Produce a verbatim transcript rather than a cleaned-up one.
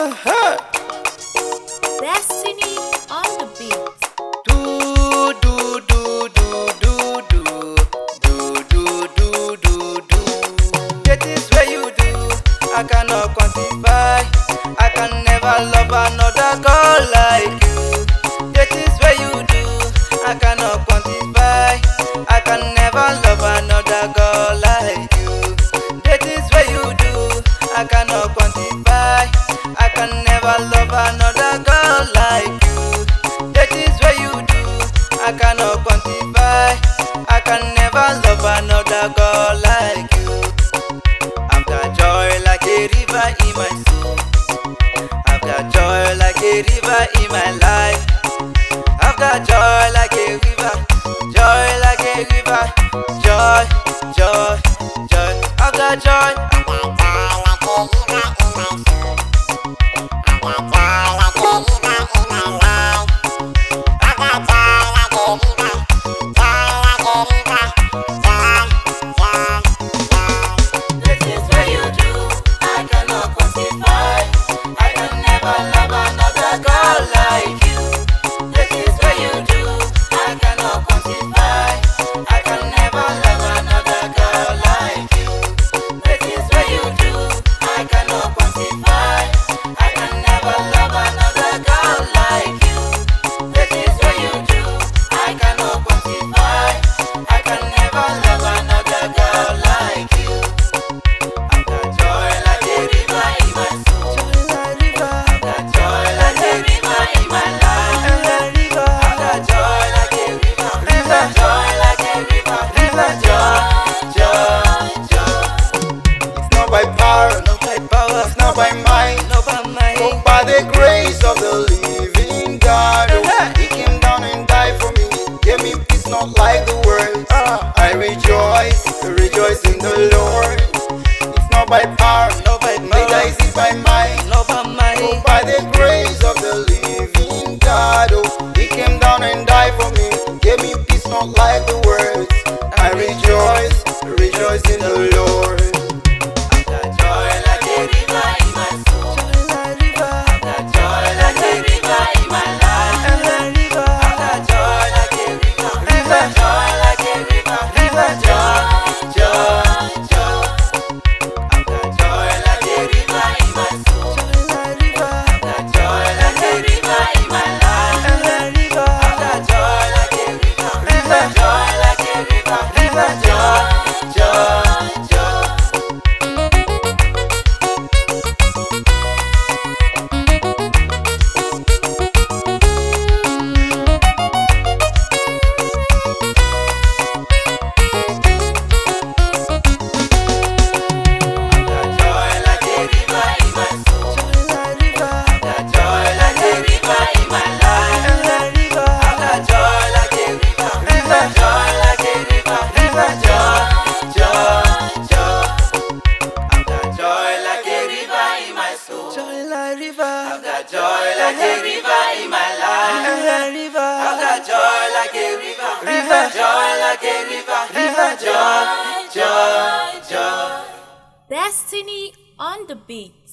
Uh-huh. Destiny on the beat. Do do do do do do do do do do do. That is where you do. I cannot quantify. I can never love another girl like you. That is where you do. I cannot quantify. I can never love another girl like you. That is where you do. I cannot quantify. I can never love another girl like you. That is where you do. I cannot quantify. I can never love another girl like you. I've got joy like a river in my soul. I've got joy like a river in my life. I've got joy like a river, joy like a river, joy, joy, joy. I've got joy. By might, no by might, but by the grace of the living God. Oh, He came down and died for me, gave me peace not like the world. uh, I rejoice, rejoice in the Lord. It's not by power, no by neither might, is it by might, no by but might, by the grace of the living God. Oh, He came down and died for me, gave me peace not like the world. I rejoice, rejoice in the Lord. I've got joy like a river in my life. River. I've got joy like a river. River. Joy like a river. River. Joy, joy, joy. Destiny on the beat.